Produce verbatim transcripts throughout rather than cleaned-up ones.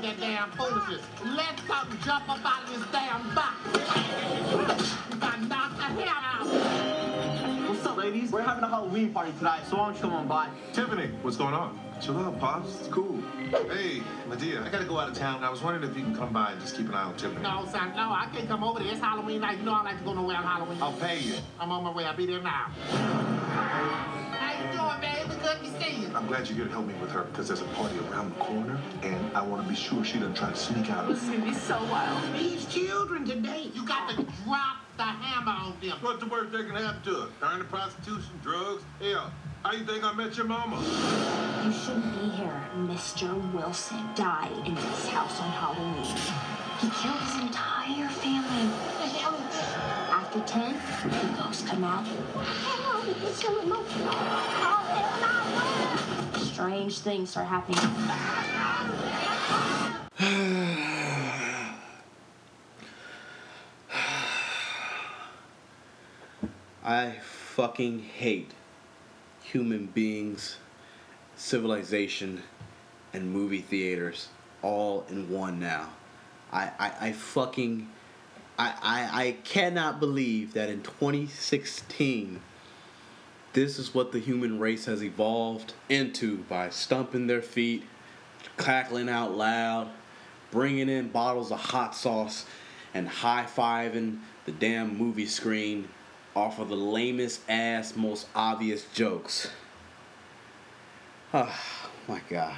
that damn foolishness. Let something jump up out of this damn box. You got knocked the hell out. What's up, ladies? We're having a Halloween party tonight, so why don't you come on by? Tiffany, what's going on? Chill out, Pops. It's cool. Hey, Medea, I gotta go out of town. I was wondering if you can come by and just keep an eye on Tiffany. No, son, no, I can't come over there. It's Halloween night. You know I like to go nowhere on Halloween. I'll pay you. I'm on my way. I'll be there now. How you doing, baby? Good to see you. I'm glad you're here to help me with her because there's a party around the corner, and I want to be sure she doesn't try to sneak out. This is gonna be so wild. These children today, you got to drop the hammer on them. What's the worst that can happen to her? Turn to prostitution, drugs? Hell, how you think I met your mama? You shouldn't be here. Mister Wilson died in this house on Halloween. He killed his entire family. What the hell is this? After ten, the ghosts come out. Hell, it's so emotional. Oh, hell no. Strange things start happening. I fucking hate human beings, civilization, and movie theaters all in one now. I, I, I fucking I, I I cannot believe that in twenty sixteen this is what the human race has evolved into by stumping their feet, cackling out loud, bringing in bottles of hot sauce, and high-fiving the damn movie screen off of the lamest ass, most obvious jokes. Oh, my God.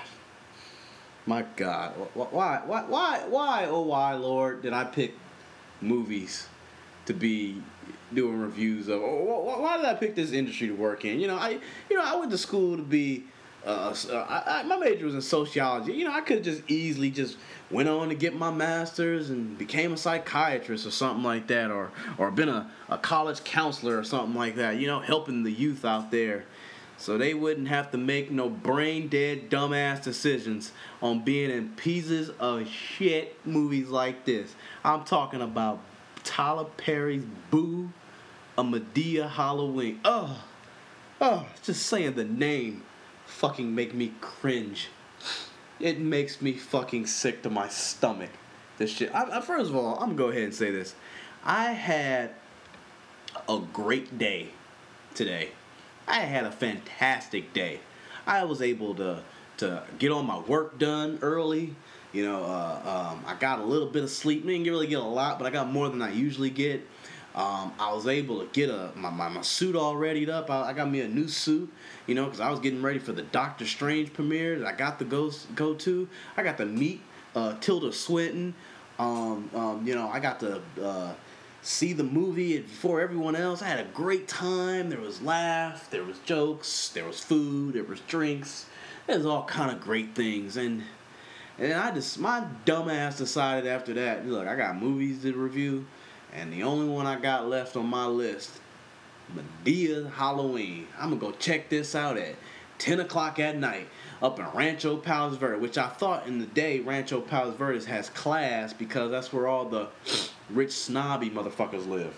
My God. Why, why, why, why, oh why, Lord, did I pick movies to be doing reviews of? Why did I pick this industry to work in? You know, I, you know, I went to school to be. Uh, I, I, my major was in sociology. You know, I could have just easily just went on to get my master's and became a psychiatrist or something like that, or or been a, a college counselor or something like that. You know, helping the youth out there, so they wouldn't have to make no brain dead dumbass decisions on being in pieces of shit movies like this. I'm talking about Tyler Perry's Boo, a Medea Halloween. Oh, oh, just saying the name fucking make me cringe. It makes me fucking sick to my stomach. This shit. I, I, first of all, I'm gonna go ahead and say this. I had a great day today. I had a fantastic day. I was able to to get all my work done early. You know, uh, um, I got a little bit of sleep. I didn't really get a lot, but I got more than I usually get. Um, I was able to get a my, my, my suit all readied up. I, I got me a new suit, you know, because I was getting ready for the Doctor Strange premiere that I got to go, go to. I got to meet uh, Tilda Swinton. Um, um, you know, I got to uh, see the movie before everyone else. I had a great time. There was laughs, there was jokes, there was food, there was drinks. There was all kind of great things. And and I just, my dumb ass decided after that, look, I got movies to review. And the only one I got left on my list, Medea Halloween. I'm going to go check this out at ten o'clock at night up in Rancho Palos Verdes, which I thought in the day Rancho Palos Verdes has class because that's where all the rich snobby motherfuckers live.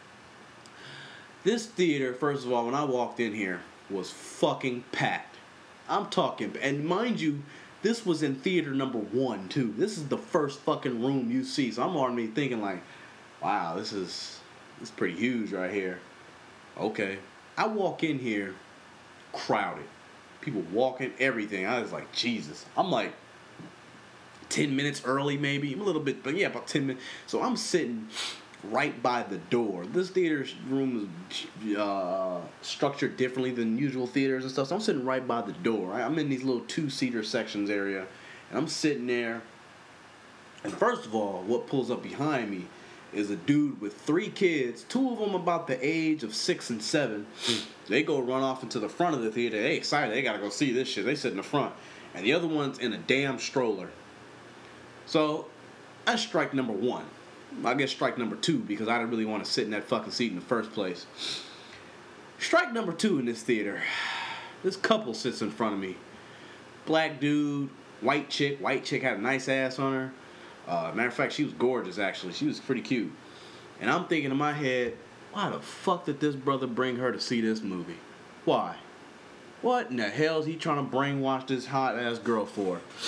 This theater, first of all, when I walked in here, was fucking packed. I'm talking, and mind you, this was in theater number one, too. This is the first fucking room you see, so I'm already thinking like, wow, this is this is pretty huge right here. Okay. I walk in here, crowded. People walking, everything. I was like, Jesus. I'm like ten minutes early maybe. A little bit, but yeah, about ten minutes. So I'm sitting right by the door. This theater's room is uh, structured differently than usual theaters and stuff. So I'm sitting right by the door. Right? I'm in these little two-seater sections area. And I'm sitting there. And first of all, what pulls up behind me is a dude with three kids, two of them about the age of six and seven. They go run off into the front of the theater. They excited. They got to go see this shit. They sit in the front. And the other one's in a damn stroller. So, that's strike number one. I guess strike number two because I didn't really want to sit in that fucking seat in the first place. Strike number two in this theater. This couple sits in front of me. Black dude, white chick. White chick had a nice ass on her. Uh, matter of fact, she was gorgeous, actually. She was pretty cute. And I'm thinking in my head, why the fuck did this brother bring her to see this movie? Why? What in the hell is he trying to brainwash this hot-ass girl for?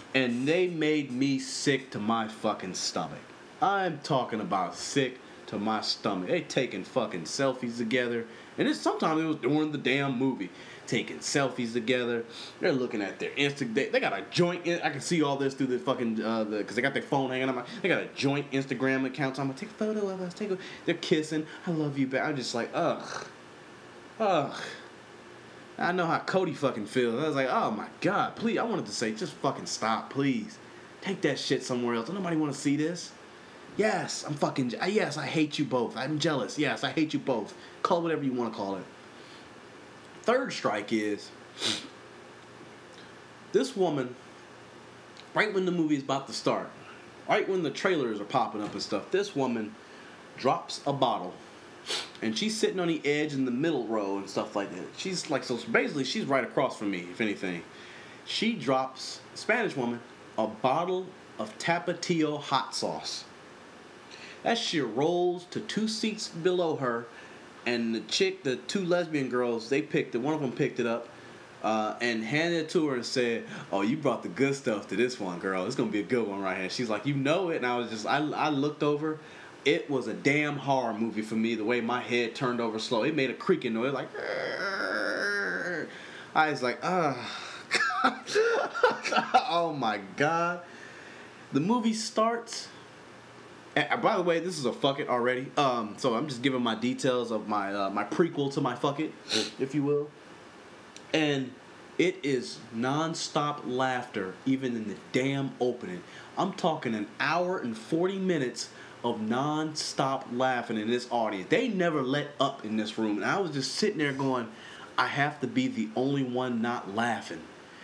And they made me sick to my fucking stomach. I'm talking about sick to my stomach. They taking fucking selfies together. And it's sometimes it was during the damn movie. Taking selfies together. They're looking at their Insta. They, they got a joint. In, I can see all this through the fucking uh, the because they got their phone hanging on my. They got a joint Instagram account. So I'm gonna take a photo of us. Take a. They're kissing. I love you, back. I'm just like, ugh, ugh. I know how Cody fucking feels. I was like, oh my god, please. I wanted to say, just fucking stop, please. Take that shit somewhere else. Don't nobody want to see this. Yes, I'm fucking. Yes, I hate you both. I'm jealous. Yes, I hate you both. Call it whatever you want to call it. Third strike is this woman, right when the movie is about to start, right when the trailers are popping up and stuff, this woman drops a bottle and she's sitting on the edge in the middle row and stuff like that. She's like, so basically she's right across from me, if anything. She drops, Spanish woman, a bottle of Tapatio hot sauce. That shit rolls to two seats below her. And the chick, the two lesbian girls, they picked it. One of them picked it up uh, and handed it to her and said, "Oh, you brought the good stuff to this one, girl. It's gonna be a good one right here." She's like, "You know it." And I was just, I, I looked over. It was a damn horror movie for me. The way my head turned over slow, it made a creaking noise, like. Arr. I was like, ah, oh my god. The movie starts. And by the way, this is a fuck it already. Um, so I'm just giving my details of my uh, my prequel to my fuck it, if you will. And it is non-stop laughter, even in the damn opening. I'm talking an hour and forty minutes of non-stop laughing in this audience. They never let up in this room, and I was just sitting there going, I have to be the only one not laughing.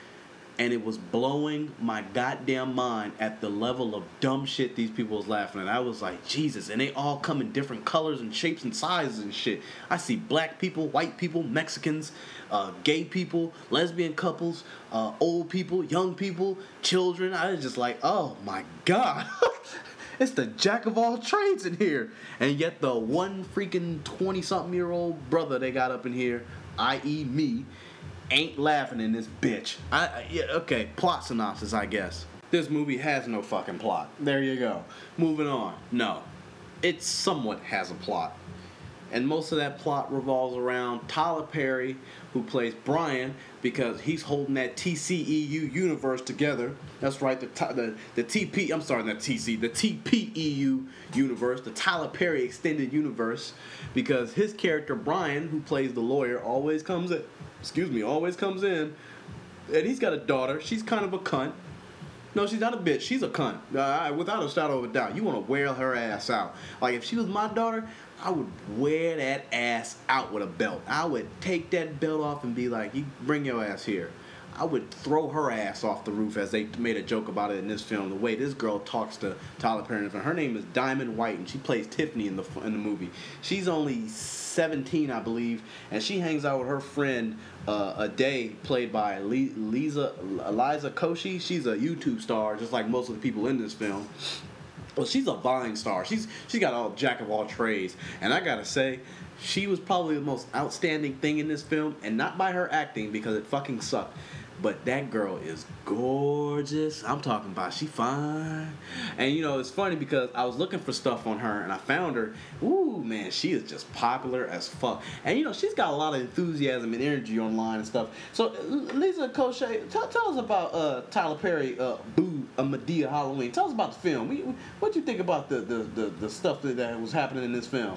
And it was blowing my goddamn mind at the level of dumb shit these people was laughing at. I was like, Jesus. And they all come in different colors and shapes and sizes and shit. I see black people, white people, Mexicans, uh, gay people, lesbian couples, uh, old people, young people, children. I was just like, oh my God. It's the jack of all trades in here. And yet the one freaking twenty-something-year-old brother they got up in here, that is me, ain't laughing in this bitch. I, I yeah, okay, plot synopsis, I guess. This movie has no fucking plot. There you go. Moving on. No. It somewhat has a plot. And most of that plot revolves around Tyler Perry, who plays Brian, because he's holding that T C E U universe together. That's right, the the, the T P, I'm sorry, not T C, the T P E U universe, the Tyler Perry extended universe, because his character Brian, who plays the lawyer, always comes in, excuse me, always comes in, and he's got a daughter. She's kind of a cunt. No, she's not a bitch. She's a cunt. Uh, without a shadow of a doubt. You want to wear her ass out. Like, if she was my daughter, I would wear that ass out with a belt. I would take that belt off and be like, you bring your ass here. I would throw her ass off the roof, as they made a joke about it in this film. The way this girl talks to Tyler Perry. Her name is Diamond White, and she plays Tiffany in the in the movie. She's only seventeen, I believe, and she hangs out with her friend uh, a day, played by Lisa Eliza Koshy. She's a YouTube star, just like most of the people in this film. Well, she's a Vine star. She's she's got all jack of all trades, and I gotta say, she was probably the most outstanding thing in this film, and not by her acting because it fucking sucked. But that girl is gorgeous. I'm talking about she fine. And, you know, it's funny because I was looking for stuff on her, and I found her. Ooh, man, she is just popular as fuck. And, you know, she's got a lot of enthusiasm and energy online and stuff. So, Lisa Koshy, tell, tell us about uh, Tyler Perry, uh, Boo, uh, Madea Halloween. Tell us about the film. What do you think about the, the, the, the stuff that, that was happening in this film?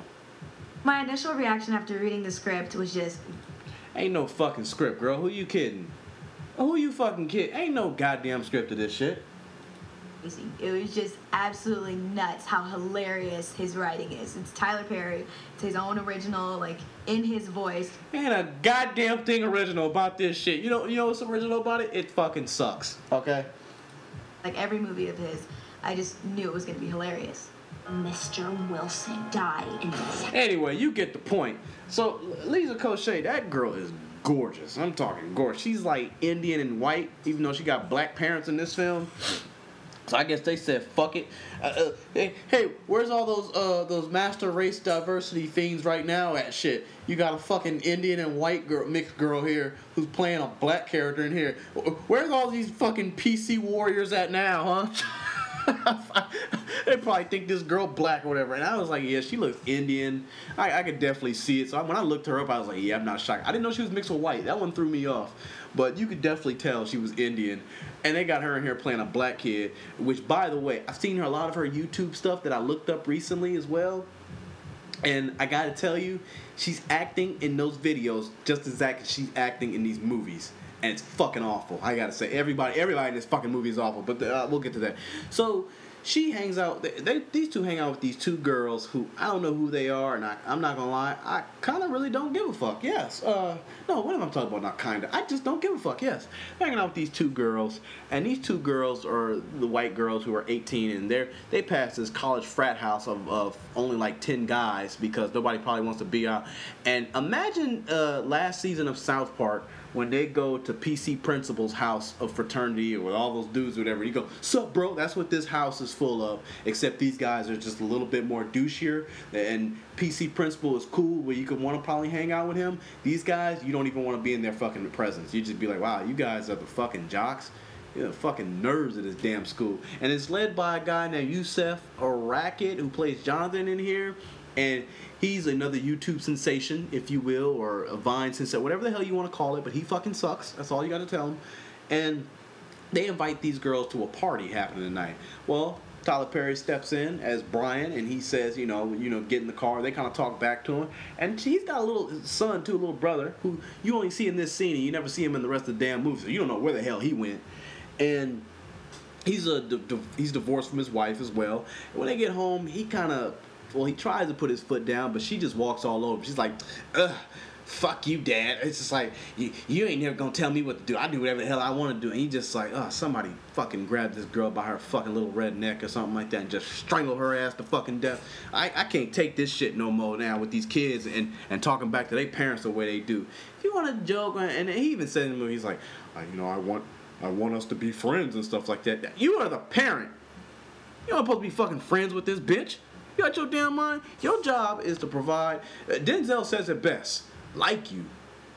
My initial reaction after reading the script was just... Ain't no fucking script, girl. Who you kidding? Who you fucking kidding? Ain't no goddamn script to this shit. It was just absolutely nuts how hilarious his writing is. It's Tyler Perry. It's his own original, like, in his voice. Ain't a goddamn thing original about this shit. You know, you know what's original about it? It fucking sucks. Okay? Like, every movie of his, I just knew it was going to be hilarious. Mister Wilson died in this. Anyway, you get the point. So, Lisa Koshy, that girl is gorgeous. I'm talking gorgeous. She's like Indian and white, even though she got black parents in this film. So I guess they said, "Fuck it." Uh, uh, hey, hey, where's all those uh those master race diversity things right now at shit? You got a fucking Indian and white girl mixed girl here who's playing a black character in here. Where's all these fucking P C warriors at now, huh? They probably think this girl black or whatever. And I was like, yeah, she looks Indian. I, I could definitely see it. So when I looked her up, I was like, yeah, I'm not shocked. I didn't know she was mixed with white. That one threw me off. But you could definitely tell she was Indian. And they got her in here playing a black kid, which, by the way, I've seen her a lot of her YouTube stuff that I looked up recently as well. And I gotta tell you, she's acting in those videos just exactly as she's acting in these movies. And it's fucking awful. I gotta say, everybody everybody in this fucking movie is awful. But uh, we'll get to that. So she hangs out, they, they, these two hang out with these two girls who, I don't know who they are, and I, I'm not gonna lie, I kind of really don't give a fuck, yes. Uh, no, what am I talking about, not kinda, I just don't give a fuck, yes. Hanging out with these two girls, and these two girls are the white girls who are eighteen, and they're, they pass this college frat house of, of only like ten guys, because nobody probably wants to be out. And imagine uh, last season of South Park, when they go to P C Principal's house of fraternity or with all those dudes or whatever, you go, sup, bro? That's what this house is full of, except these guys are just a little bit more douchier, and P C Principal is cool where you could want to probably hang out with him. These guys, you don't even want to be in their fucking presence. You just be like, wow, you guys are the fucking jocks. You're the fucking nerds of this damn school. And it's led by a guy named Yusef Araket, who plays Jonathan in here. And he's another YouTube sensation, if you will, or a Vine sensation, whatever the hell you want to call it, but he fucking sucks. That's all you got to tell him. And they invite these girls to a party happening tonight. Well, Tyler Perry steps in as Brian, and he says, you know, you know, get in the car. They kind of talk back to him. And he's got a little son, too, a little brother, who you only see in this scene, and you never see him in the rest of the damn movie, so you don't know where the hell he went. And he's a he's divorced from his wife as well. And when they get home, he kind of... Well, he tries to put his foot down, but she just walks all over. She's like, ugh, fuck you, Dad. It's just like, you, you ain't never gonna tell me what to do. I do whatever the hell I want to do. And he just like, oh, somebody fucking grabbed this girl by her fucking little red neck or something like that and just strangle her ass to fucking death. I, I can't take this shit no more now with these kids and, and talking back to their parents the way they do. If you want to joke, and he even said in the movie, he's like, you know, I want, I want us to be friends and stuff like that. You are the parent. You're not supposed to be fucking friends with this bitch. You got your damn mind? Your job is to provide. Uh, Denzel says it best. Like you.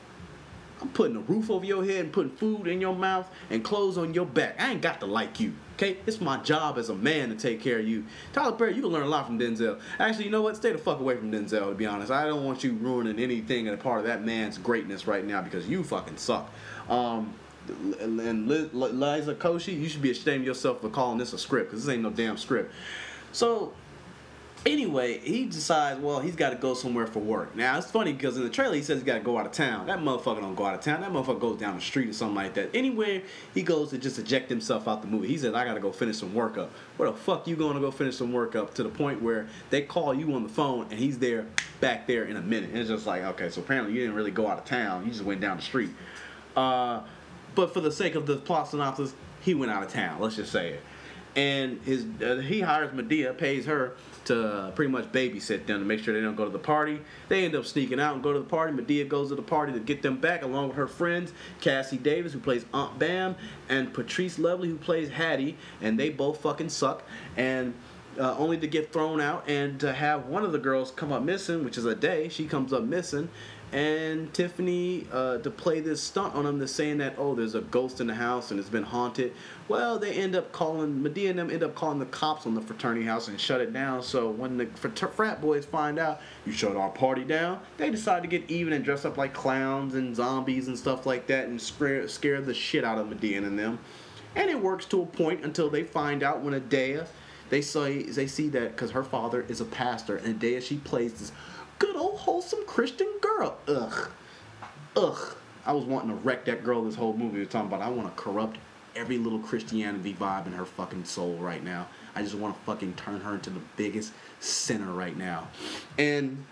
I'm putting a roof over your head and putting food in your mouth and clothes on your back. I ain't got to like you. Okay? It's my job as a man to take care of you. Tyler Perry, you can learn a lot from Denzel. Actually, you know what? Stay the fuck away from Denzel, to be honest. I don't want you ruining anything and a part of that man's greatness right now because you fucking suck. Um... And Liza Koshy, you should be ashamed of yourself for calling this a script because this ain't no damn script. So, anyway, he decides, well, he's got to go somewhere for work. Now, it's funny because in the trailer, he says he's got to go out of town. That motherfucker don't go out of town. That motherfucker goes down the street or something like that. Anywhere he goes to just eject himself out the movie. He says, I got to go finish some work up. Where the fuck you going to go finish some work up to the point where they call you on the phone and he's there, back there in a minute. And it's just like, okay, so apparently you didn't really go out of town. You just went down the street. Uh... But for the sake of the plot synopsis, he went out of town. Let's just say it. And his uh, he hires Medea, pays her to uh, pretty much babysit them to make sure they don't go to the party. They end up sneaking out and go to the party. Medea goes to the party to get them back along with her friends, Cassie Davis, who plays Aunt Bam, and Patrice Lovely, who plays Hattie. And they both fucking suck. And uh, only to get thrown out and to have one of the girls come up missing, which is Ade. She comes up missing. And Tiffany, uh, to play this stunt on them, they're saying that, oh, there's a ghost in the house and it's been haunted. Well, they end up calling, Medea and them end up calling the cops on the fraternity house and shut it down. So when the frat boys find out, you shut our party down, they decide to get even and dress up like clowns and zombies and stuff like that and scare, scare the shit out of Medea and them. And it works to a point until they find out when Adea, they, say, they see that, because her father is a pastor, and Adea, she plays this good old wholesome Christian girl. Ugh. Ugh. I was wanting to wreck that girl this whole movie. We were talking about I want to corrupt every little Christianity vibe in her fucking soul right now. I just want to fucking turn her into the biggest sinner right now. And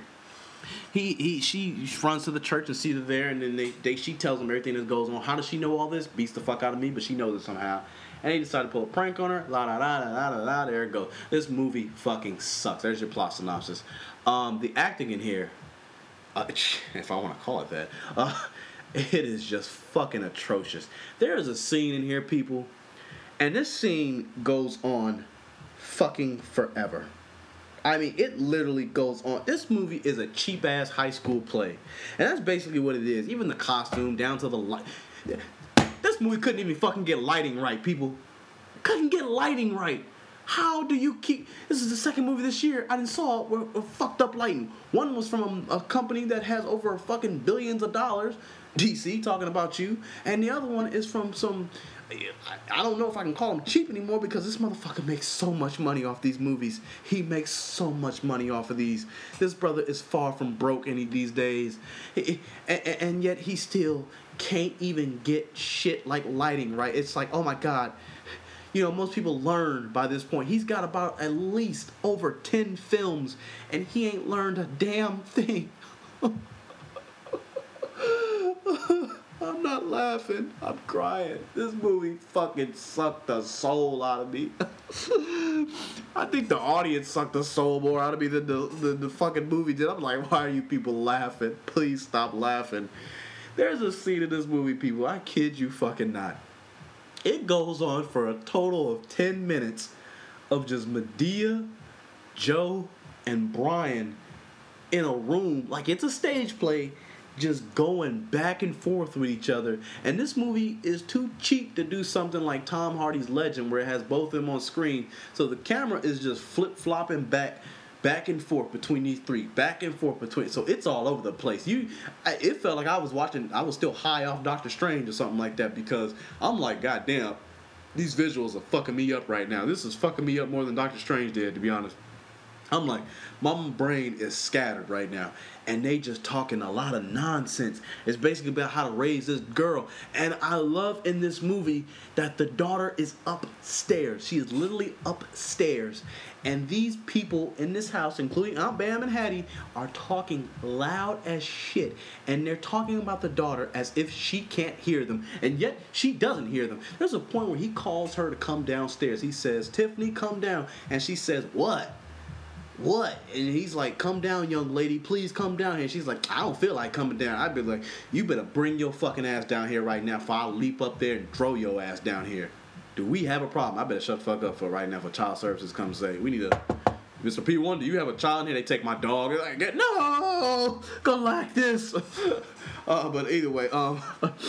he he she runs to the church and sees her there, and then they, they she tells him everything that goes on. How does she know all this? Beats the fuck out of me, but she knows it somehow. And they decide to pull a prank on her. La la la la la la. There it goes. This movie fucking sucks. There's your plot synopsis. Um, the acting in here, uh, if I want to call it that, uh, it is just fucking atrocious. There is a scene in here, people, And this scene goes on fucking forever. I mean, it literally goes on. This movie is a cheap-ass high school play. And that's basically what it is. Even the costume, down to the light. This movie couldn't even fucking get lighting right, people. Couldn't get lighting right. How do you keep... This is the second movie this year I didn't saw with, with fucked up lighting. One was from a, a company that has over fucking billions of dollars. D C, talking about you. And the other one is from some... I don't know if I can call him cheap anymore because this motherfucker makes so much money off these movies. He makes so much money off of these. This brother is far from broke any these days. He, and, and yet he still can't even get shit like lighting right. It's like, oh my God. You know, most people learn by this point. He's got about at least over ten films and he ain't learned a damn thing. I'm not laughing. I'm crying. This movie fucking sucked the soul out of me. I think the audience sucked the soul more out of me than the, the, the fucking movie did. I'm like, why are you people laughing? Please stop laughing. There's a scene in this movie, people. I kid you fucking not. It goes on for a total of ten minutes of just Madea, Joe, and Brian in a room. Like, it's a stage play. Just going back and forth with each other. And this movie is too cheap to do something like Tom Hardy's Legend where it has both of them on screen. So the camera is just flip-flopping back back and forth between these three. Back and forth between. So it's all over the place. You, I, It felt like I was watching, I was still high off Doctor Strange or something like that because I'm like, God damn, these visuals are fucking me up right now. This is fucking me up more than Doctor Strange did, to be honest. I'm like, my brain is scattered right now. And they just talking a lot of nonsense. It's basically about how to raise this girl. And I love in this movie that the daughter is upstairs. She is literally upstairs. And these people in this house, including Aunt Bam and Hattie, are talking loud as shit. And they're talking about the daughter as if she can't hear them. And yet, she doesn't hear them. There's a point where he calls her to come downstairs. He says, Tiffany, come down. And she says, what? What? And he's like, come down, young lady. Please come down here. She's like, I don't feel like coming down. I'd be like, you better bring your fucking ass down here right now, for I'll leap up there and throw your ass down here. Do we have a problem? I better shut the fuck up for right now for child services come say, we need a... Mister P one, do you have a child in here? They take my dog. They're like, no, go like this. uh, but either way, um...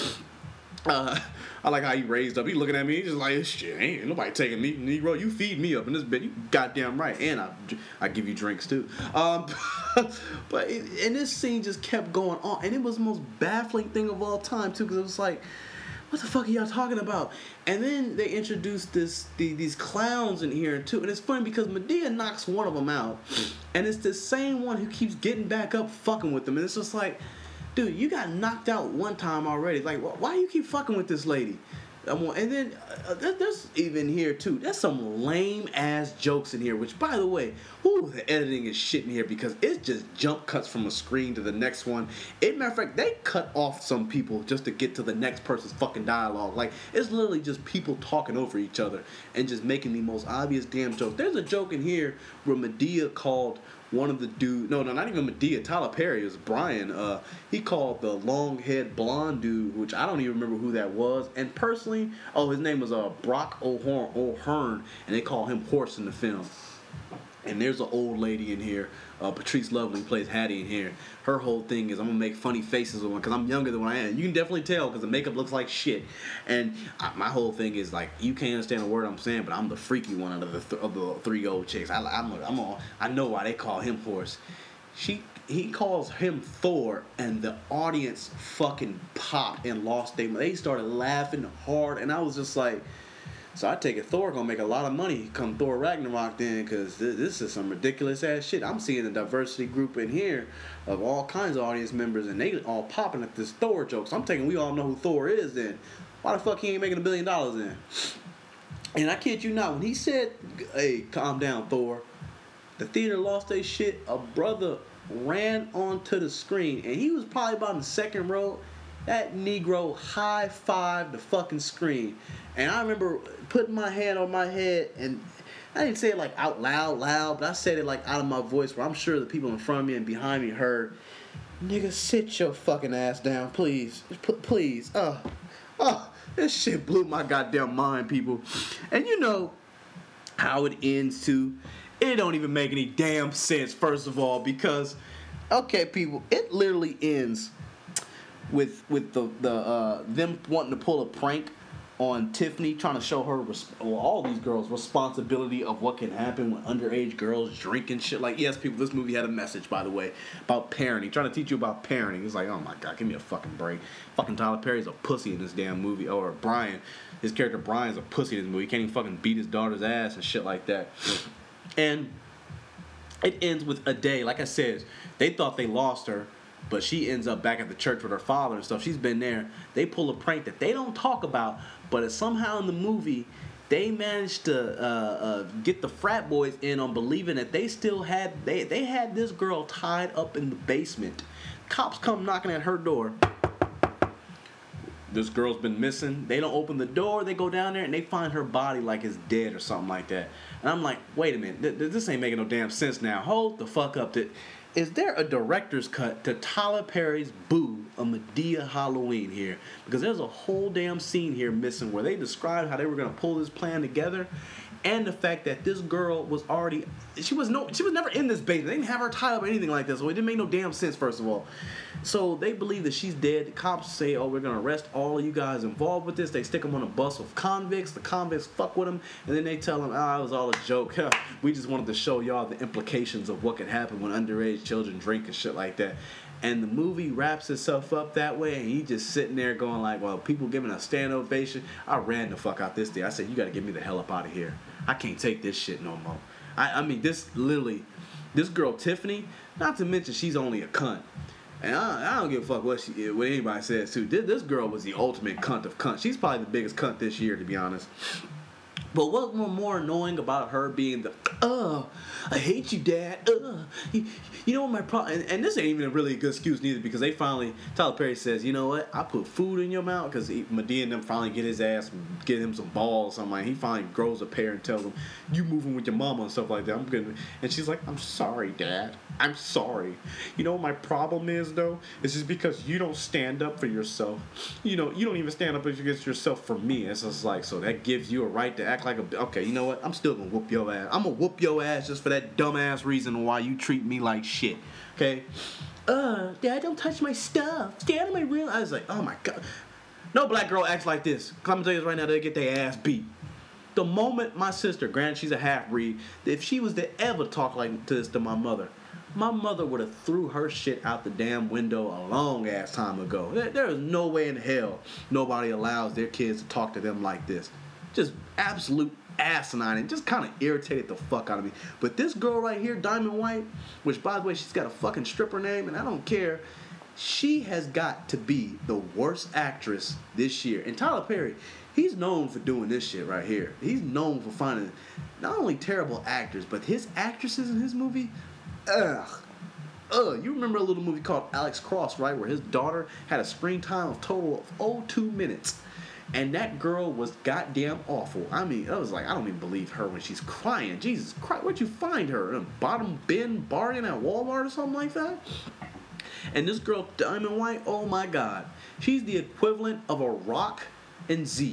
Uh, I like how he raised up. He looking at me. He's just like, shit, ain't nobody taking me. Negro, you feed me up in this bed. You goddamn right. And I, I give you drinks, too. Um, but, it, and this scene just kept going on. And it was the most baffling thing of all time, too, because it was like, what the fuck are y'all talking about? And then they introduced this the, these clowns in here, too. And it's funny because Madea knocks one of them out. And it's the same one who keeps getting back up fucking with them. And it's just like... Dude, you got knocked out one time already. Like, why do you keep fucking with this lady? And then uh, there's even here too. There's some lame ass jokes in here. Which, by the way, whoo, the editing is shit in here because it just jump cuts from a screen to the next one. As a matter of fact, they cut off some people just to get to the next person's fucking dialogue. Like, it's literally just people talking over each other and just making the most obvious damn jokes. There's a joke in here where Madea called one of the dude, no, no, not even Madea, Tyler Perry, it was Brian. Uh, he called the long-haired blonde dude, which I don't even remember who that was. And personally, oh, his name was uh, Brock O'Horn, O'Hearn, and they call him Horse in the film. And there's an old lady in here, uh, Patrice Lovely plays Hattie in here. Her whole thing is I'm gonna make funny faces with one because I'm younger than what I am. You can definitely tell because the makeup looks like shit. And I, my whole thing is like you can't understand a word I'm saying, but I'm the freaky one out of the th- of the three old chicks. I, I'm a, I'm a, I know why they call him Horse. She he calls him Thor, and the audience fucking popped and lost their. They started laughing hard, and I was just like. So I take it Thor gonna make a lot of money come Thor Ragnarok then, because this, this is some ridiculous ass shit. I'm seeing a diversity group in here of all kinds of audience members, and they all popping at this Thor joke. So I'm thinking we all know who Thor is then. Why the fuck he ain't making a billion dollars then? And I kid you not, when he said, hey, calm down, Thor, the theater lost their shit. A brother ran onto the screen, and he was probably about in the second row. That Negro high-fived the fucking screen. And I remember putting my hand on my head, and I didn't say it like out loud, loud, but I said it like out of my voice where I'm sure the people in front of me and behind me heard, nigga, sit your fucking ass down, please. P- please. Uh, Oh, this shit blew my goddamn mind, people. And you know how it ends too. It don't even make any damn sense, first of all, because, okay, people, it literally ends with with the the uh, them wanting to pull a prank on Tiffany, trying to show her, res- well, all these girls, responsibility of what can happen when underage girls drink and shit. Like, yes, people, this movie had a message, by the way, about parenting, trying to teach you about parenting. It's like, oh my God, give me a fucking break. Fucking Tyler Perry's a pussy in this damn movie. Or Brian, his character Brian's a pussy in this movie. He can't even fucking beat his daughter's ass and shit like that. And it ends with a day, like I said, they thought they lost her, but she ends up back at the church with her father and stuff. She's been there. They pull a prank that they don't talk about, but it's somehow in the movie, they managed to uh, uh, get the frat boys in on believing that they still had, they, they had this girl tied up in the basement. Cops come knocking at her door. This girl's been missing. They don't open the door. They go down there and they find her body like it's dead or something like that. And I'm like, wait a minute. Th- this ain't making no damn sense now. Hold the fuck up. Is there a director's cut to Tyler Perry's Boo, a Madea Halloween here? Because there's a whole damn scene here missing where they described how they were going to pull this plan together. And the fact that this girl was already, she was no, she was never in this basement. They didn't have her tied up or anything like this, so it didn't make no damn sense, first of all. So they believe that she's dead. The cops say, oh, we're going to arrest all of you guys involved with this. They stick them on a bus with convicts. The convicts fuck with them, and then they tell them, ah, oh, it was all a joke. We just wanted to show y'all the implications of what could happen when underage children drink and shit like that. And the movie wraps itself up that way, and he just sitting there going like, well, people giving a stand ovation. I ran the fuck out this day. I said, you got to get me the hell up out of here. I can't take this shit no more. I, I mean, this literally, this girl Tiffany, not to mention she's only a cunt. And I, I don't give a fuck what she, what anybody says too. This, this girl was the ultimate cunt of cunt. She's probably the biggest cunt this year, to be honest. But what's more annoying about her being the, uh, I hate you, Dad. Uh, you, you know what my problem, and, and this ain't even a really good excuse neither, because they finally, Tyler Perry says, you know what, I put food in your mouth, because Madea and them finally get his ass, get him some balls or something like that. He finally grows a pair and tells him, you moving with your mama and stuff like that. I'm gonna, and she's like, I'm sorry, Dad. I'm sorry. You know what my problem is, though? It's just because you don't stand up for yourself. You know, you don't even stand up against yourself for me. It's just like, so that gives you a right to act like a, okay, you know what? I'm still gonna whoop your ass. I'm gonna whoop your ass just for that dumbass reason why you treat me like shit. Okay? Uh, Dad, don't touch my stuff. Stay out of my room. I was like, oh my God. No black girl acts like this. I'm gonna tell you this right now, they get their ass beat. The moment my sister, granted she's a half-breed, if she was to ever talk like this to my mother, my mother would have threw her shit out the damn window a long ass time ago. There, there is no way in hell nobody allows their kids to talk to them like this. Just absolute asinine and just kind of irritated the fuck out of me. But this girl right here, Diamond White, which by the way, she's got a fucking stripper name and I don't care, she has got to be the worst actress this year. And Tyler Perry, he's known for doing this shit right here. He's known for finding not only terrible actors, but his actresses in his movie, ugh. Ugh. You remember a little movie called Alex Cross, right? Where his daughter had a screen time of total of oh two minutes. And that girl was goddamn awful. I mean, I was like, I don't even believe her when she's crying. Jesus Christ, where'd you find her? In a bottom bin bargain at Walmart or something like that? And this girl, Diamond White, oh my God. She's the equivalent of a Rock and Z.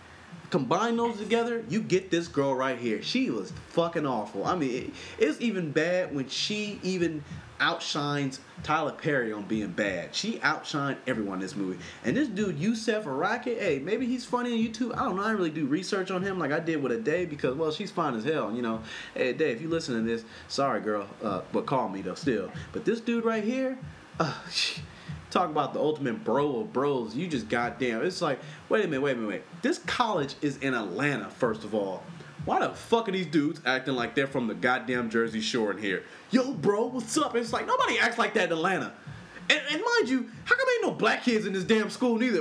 Combine those together, you get this girl right here. She was fucking awful. I mean, it, it's even bad when she even outshines Tyler Perry on being bad. She outshined everyone in this movie. And this dude, Youssef Araki, hey, maybe he's funny on YouTube. I don't know. I didn't really do research on him like I did with Ade because, well, she's fine as hell, you know. Hey, Ade, if you listen to this, sorry, girl, uh, but call me, though, still. But this dude right here, uh, talk about the ultimate bro of bros. You just goddamn. It's like, wait a minute, wait a minute, wait. This college is in Atlanta, first of all. Why the fuck are these dudes acting like they're from the goddamn Jersey Shore in here? Yo, bro, what's up? It's like, nobody acts like that in Atlanta. And, and mind you, how come ain't no black kids in this damn school neither?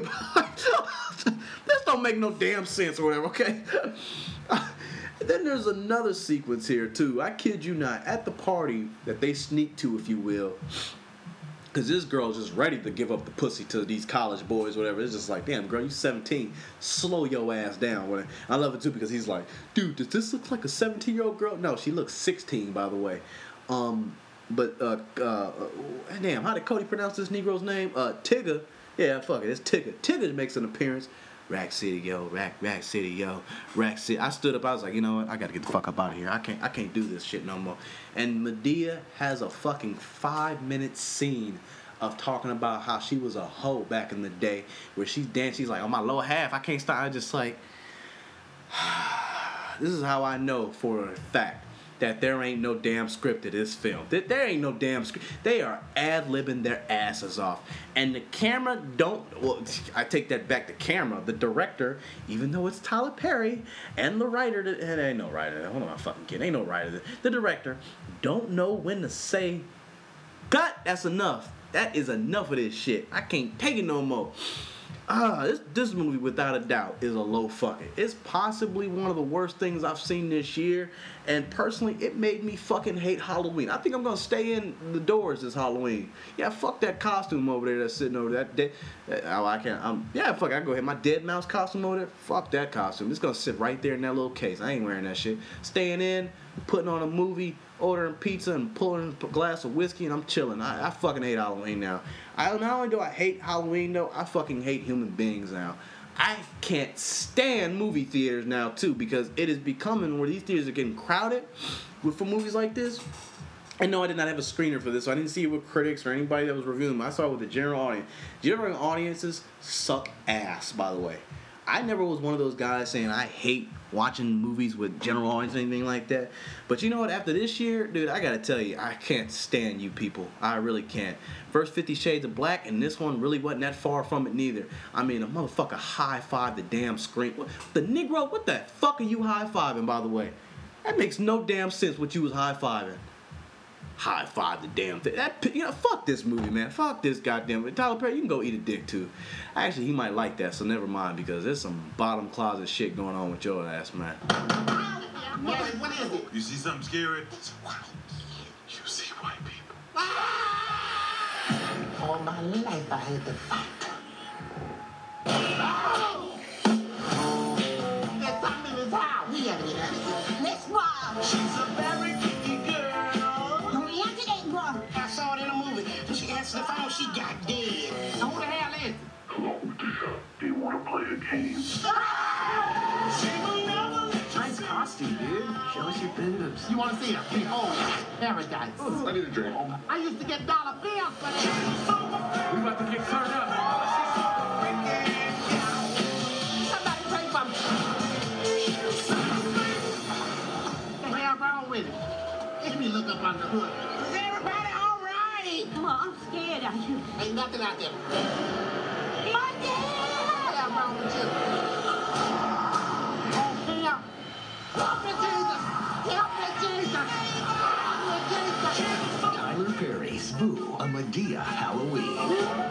This don't make no damn sense or whatever, okay? Then there's another sequence here, too. I kid you not. At the party that they sneak to, if you will, because this girl's just ready to give up the pussy to these college boys, whatever. It's just like, damn, girl, you seventeen. Slow your ass down. I love it, too, because he's like, dude, does this look like a seventeen-year-old girl? No, she looks sixteen, by the way. Um, but, uh, uh, damn, how did Cody pronounce this Negro's name? Uh, Tigger. Yeah, fuck it, it's Tigger. Tigger makes an appearance. Rack City, yo, Rack, Rack City, yo, Rack City. I stood up, I was like, you know what, I gotta get the fuck up out of here. I can't, I can't do this shit no more. And Madea has a fucking five minute scene of talking about how she was a hoe back in the day, where she's dancing, she's like, on my lower half, I can't stop. I just like, this is how I know for a fact that there ain't no damn script to this film. There, there ain't no damn script. They are ad-libbing their asses off. And the camera don't, well, I take that back, the camera, the director, even though it's Tyler Perry, and the writer, it ain't no writer, hold on, I'm fucking kidding, ain't no writer. The director don't know when to say, cut, that's enough. That is enough of this shit. I can't take it no more. Ah, this this movie, without a doubt, is a low fucking. It's possibly one of the worst things I've seen this year, and personally, it made me fucking hate Halloween. I think I'm gonna stay in the doors this Halloween. Yeah, fuck that costume over there that's sitting over that. Dead, oh, I can't. I'm, yeah, fuck. I go ahead. My dead mouse costume over there. Fuck that costume. It's gonna sit right there in that little case. I ain't wearing that shit. Staying in, putting on a movie, ordering pizza, and pulling a glass of whiskey, and I'm chilling. I, I fucking hate Halloween now. I not only do I hate Halloween though, I fucking hate human beings now. I can't stand movie theaters now too, because it is becoming where these theaters are getting crowded with for movies like this. And no, I did not have a screener for this, so I didn't see it with critics or anybody that was reviewing them. I saw it with the general audience. General audiences suck ass, by the way. I never was one of those guys saying I hate watching movies with general audience or anything like that. But you know what? After this year, dude, I gotta tell you, I can't stand you people. I really can't. First Fifty Shades of Black, and this one really wasn't that far from it neither. I mean, a motherfucker high-fived the damn screen. What, the Negro, what the fuck are you high-fiving, by the way? That makes no damn sense what you was high-fiving. High five the damn thing. That, you know, fuck this movie, man. Fuck this goddamn. Tyler Perry, you can go eat a dick too. Actually, he might like that, so never mind, because there's some bottom closet shit going on with your ass, man. What, what is it? You see something scary? You see white people. All my life I had to fight. There's something in his house. We gotta get out of here. Let's walk. She's a very kinky girl. Hurry after that girl. I saw it in a movie. When she answered the phone, she got dead. So who the hell is it? Hello, Madea. Do you want to play a game? She will never let you Nice costume, dude. Show us your boobs. You want to see her? Behold, paradise. I need a drink. I used to get dollar bills for that. We about to get turned up. Somebody pray for me. What the hell wrong with it? Let me look up on the hood. Is everybody all right? Come on, I'm scared of you. Ain't nothing out there. My dad! What the hell wrong with you? Oh, hell. Help me, Jesus. Help me, Jesus. Help me, Jesus. Tyler Perry's Boo, a Madea Halloween.